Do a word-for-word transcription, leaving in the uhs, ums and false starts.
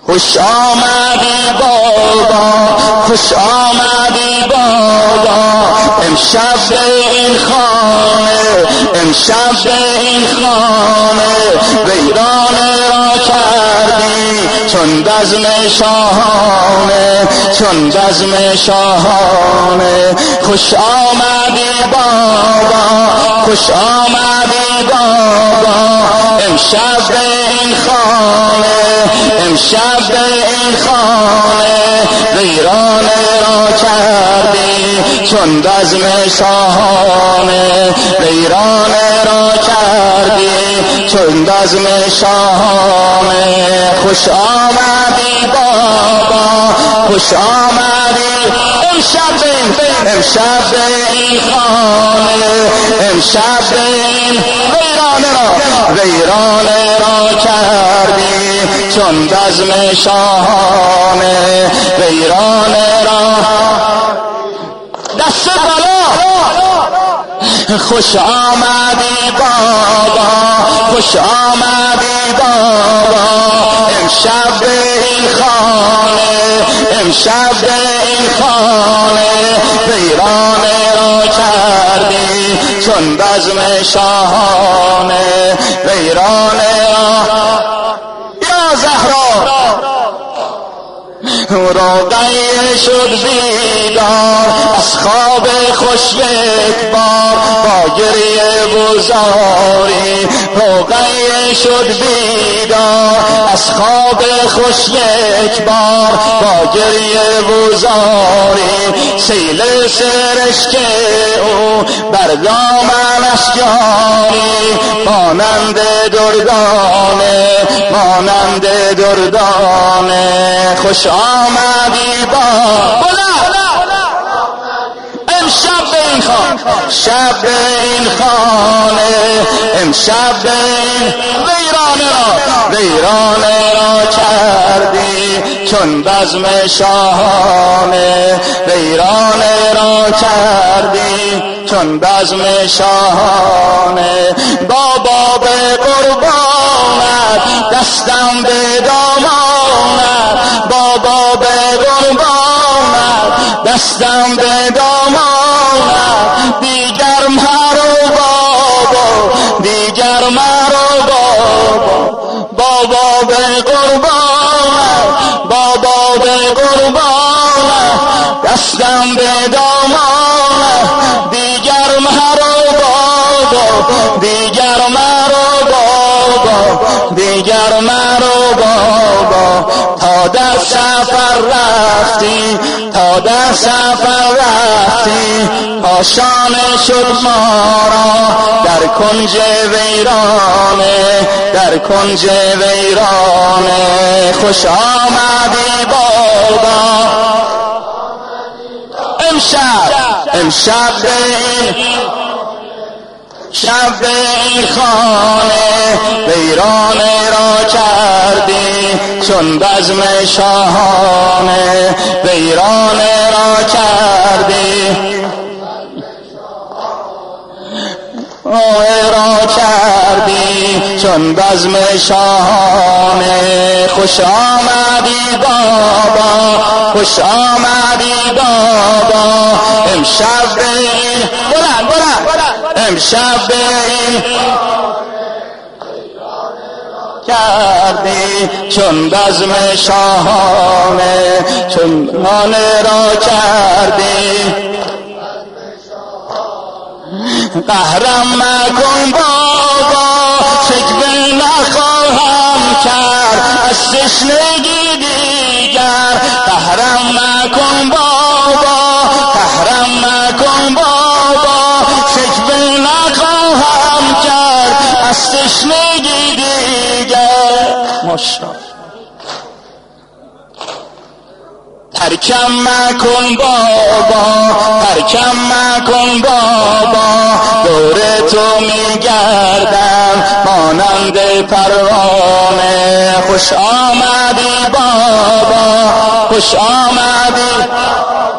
خوش آمدی بابا، خوش آمدی بابا، امشب به این خانه، امشب به این خانه ویرانه را کردی چون بزم شاهانه، چون بزم شاهانه. خوش آمدی بابا، خوش آمدی بابا، امشب به این خانه، امشب به این خانه ویرانه را کردی چون بزم شاهانه، ویرانه را کردی چون بزم شاهانه. خوش آمدی بابا، خوش آمدی امشب به این، امشب به این خانه، امشب به این ویرانه را، ویرانه را کردی چون بزم شاهانه، ویرانه را. دست بالا. خوش آمدی بابا، خوش آمدی بابا، امشب به این خانه، امشب به این خانه ویرانه را کردی چون بزم شاهانه، ویرانه را. یا زهرا روغی شد بیدار از خواب خوش یک بار با گریه بزاری، روغی شد بیدار از خواب خوش یک بار با گریه بزاری. سیل سرشک او بر دامنش جاری، مانند دردانه، مانند دردانه. خوش آمدی بابا، امشب به این خانه، شب به این خانه، امشب به این ویرانه را، ویرانه را کردی چون بزم شاهانه، ویرانه را کردی چون بزم شاهانه. بابا به قربانت دستم به دامانت، بابا به قربانت دستم به دامانت، دیگر مرو بابا، دیگر مرو بابا، بابا به قربانت، بابا به قربانت دستم به دامانت، دیگر مرو بابا، دیگر مرو بابا، دیگر مرو بابا. تا در سفر رفتی، تا در سفر رفتی، آشانه شد ما را در کنج ویرانه، در کنج ویرانه. خوش آمدی بابا، امشب، امشب به این، شب به این خانه ویرانه را کردی چون بزم شاهانه، ویرانه را کردی را کردی چون بزم شاهانه. خوش آمدی بابا، خوش آمدی بابا، امشب به این، بلند بلند، امشب به این کردی چون بزم شاهانه، چون نانه را کردی. قهرم مکن بابا، شکوه نخواهم کرد از تشنگی دیگر. قهرم مکن بابا، قهرم مکن بابا، شکوه نخواهم کرد از تشنگی دیگر. ماشاءالله. ترکم مکن بابا، ترکم مکن بابا، دور تو میگردم مانند پروانه. خوش آمدی بابا، خوش آمدی